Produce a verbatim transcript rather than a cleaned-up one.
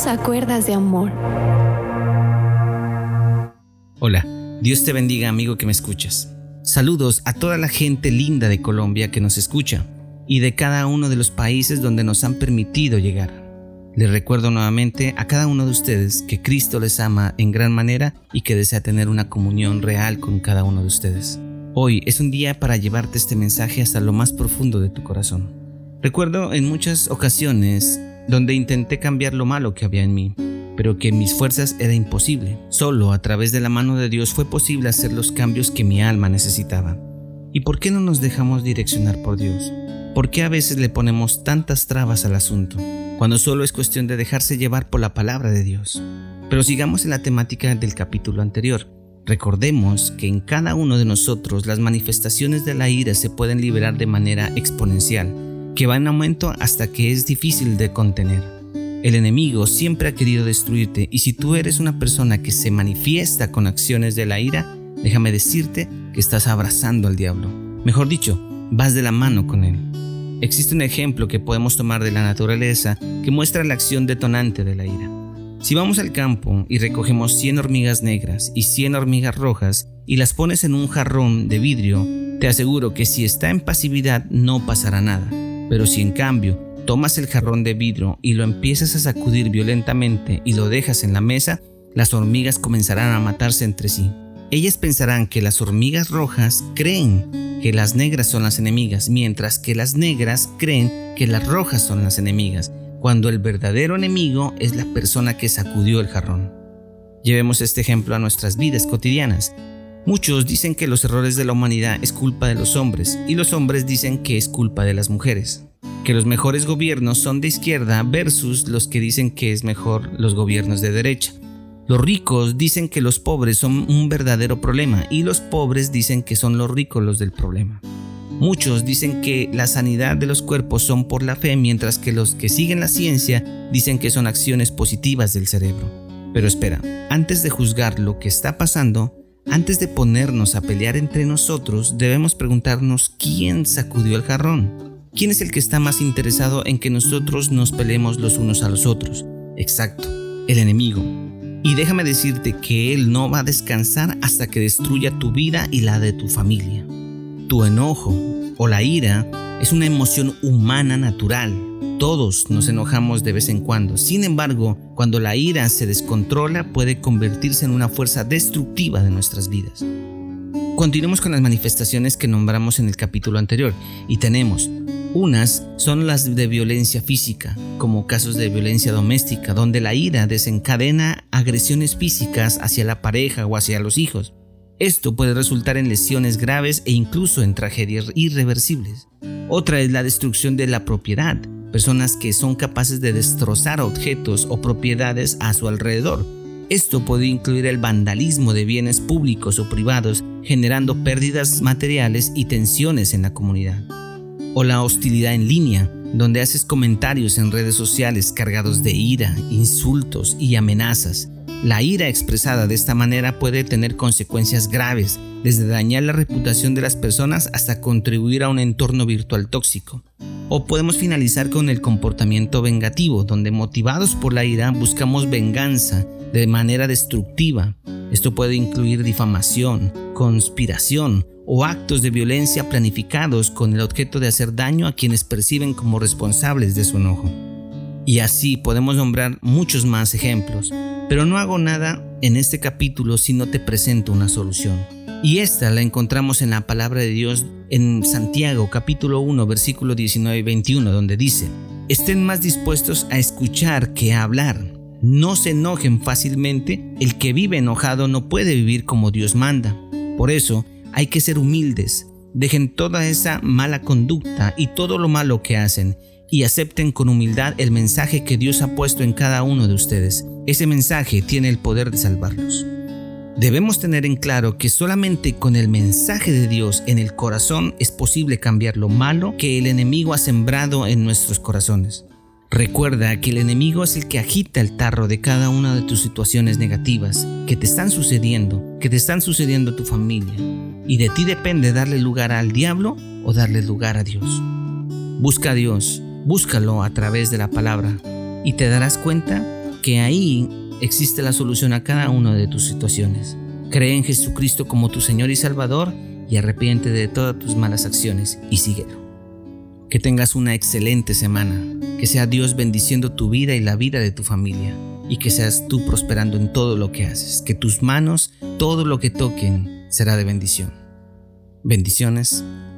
a Cuerdas de Amor. Hola, Dios te bendiga, amigo que me escuchas. Saludos a toda la gente linda de Colombia que nos escucha y de cada uno de los países donde nos han permitido llegar. Les recuerdo nuevamente a cada uno de ustedes que Cristo les ama en gran manera y que desea tener una comunión real con cada uno de ustedes. Hoy es un día para llevarte este mensaje hasta lo más profundo de tu corazón. Recuerdo en muchas ocasiones donde intenté cambiar lo malo que había en mí, pero que en mis fuerzas era imposible. Solo a través de la mano de Dios fue posible hacer los cambios que mi alma necesitaba. ¿Y por qué no nos dejamos direccionar por Dios? ¿Por qué a veces le ponemos tantas trabas al asunto, cuando solo es cuestión de dejarse llevar por la palabra de Dios? Pero sigamos en la temática del capítulo anterior. Recordemos que en cada uno de nosotros las manifestaciones de la ira se pueden liberar de manera exponencial, que va en aumento hasta que es difícil de contener. El enemigo siempre ha querido destruirte, y si tú eres una persona que se manifiesta con acciones de la ira, déjame decirte que estás abrazando al diablo. Mejor dicho, vas de la mano con él. Existe un ejemplo que podemos tomar de la naturaleza que muestra la acción detonante de la ira. Si vamos al campo y recogemos cien hormigas negras y cien hormigas rojas y las pones en un jarrón de vidrio, te aseguro que si está en pasividad no pasará nada. Pero si en cambio tomas el jarrón de vidrio y lo empiezas a sacudir violentamente y lo dejas en la mesa, las hormigas comenzarán a matarse entre sí. Ellas pensarán que las hormigas rojas creen que las negras son las enemigas, mientras que las negras creen que las rojas son las enemigas, cuando el verdadero enemigo es la persona que sacudió el jarrón. Llevemos este ejemplo a nuestras vidas cotidianas. Muchos dicen que los errores de la humanidad es culpa de los hombres, y los hombres dicen que es culpa de las mujeres. Que los mejores gobiernos son de izquierda versus los que dicen que es mejor los gobiernos de derecha. Los ricos dicen que los pobres son un verdadero problema y los pobres dicen que son los ricos los del problema. Muchos dicen que la sanidad de los cuerpos son por la fe, mientras que los que siguen la ciencia dicen que son acciones positivas del cerebro. Pero espera, antes de juzgar lo que está pasando, antes de ponernos a pelear entre nosotros, debemos preguntarnos quién sacudió el jarrón. ¿Quién es el que está más interesado en que nosotros nos peleemos los unos a los otros? Exacto, el enemigo. Y déjame decirte que él no va a descansar hasta que destruya tu vida y la de tu familia. Tu enojo o la ira es una emoción humana natural. Todos nos enojamos de vez en cuando. Sin embargo, cuando la ira se descontrola, puede convertirse en una fuerza destructiva de nuestras vidas. Continuemos con las manifestaciones que nombramos en el capítulo anterior y tenemos: unas son las de violencia física, como casos de violencia doméstica, donde la ira desencadena agresiones físicas hacia la pareja o hacia los hijos. Esto puede resultar en lesiones graves e incluso en tragedias irreversibles. Otra es la destrucción de la propiedad, personas que son capaces de destrozar objetos o propiedades a su alrededor. Esto puede incluir el vandalismo de bienes públicos o privados, generando pérdidas materiales y tensiones en la comunidad. O la hostilidad en línea, donde haces comentarios en redes sociales cargados de ira, insultos y amenazas. La ira expresada de esta manera puede tener consecuencias graves, desde dañar la reputación de las personas hasta contribuir a un entorno virtual tóxico. O podemos finalizar con el comportamiento vengativo, donde motivados por la ira buscamos venganza de manera destructiva. Esto puede incluir difamación, conspiración o actos de violencia planificados con el objeto de hacer daño a quienes perciben como responsables de su enojo. Y así podemos nombrar muchos más ejemplos, pero no hago nada en este capítulo si no te presento una solución. Y esta la encontramos en la palabra de Dios en Santiago capítulo uno versículo diecinueve y veintiuno, donde dice: estén más dispuestos a escuchar que a hablar. No se enojen fácilmente, el que vive enojado no puede vivir como Dios manda. Por eso hay que ser humildes, dejen toda esa mala conducta y todo lo malo que hacen y acepten con humildad el mensaje que Dios ha puesto en cada uno de ustedes. Ese mensaje tiene el poder de salvarlos. Debemos tener en claro que solamente con el mensaje de Dios en el corazón es posible cambiar lo malo que el enemigo ha sembrado en nuestros corazones. Recuerda que el enemigo es el que agita el tarro de cada una de tus situaciones negativas que te están sucediendo, que te están sucediendo a tu familia. Y de ti depende darle lugar al diablo o darle lugar a Dios. Busca a Dios, búscalo a través de la palabra y te darás cuenta que que ahí existe la solución a cada una de tus situaciones. Cree en Jesucristo como tu Señor y Salvador y arrepiente de todas tus malas acciones y síguelo. Que tengas una excelente semana, que sea Dios bendiciendo tu vida y la vida de tu familia, y que seas tú prosperando en todo lo que haces, que tus manos, todo lo que toquen, será de bendición. Bendiciones.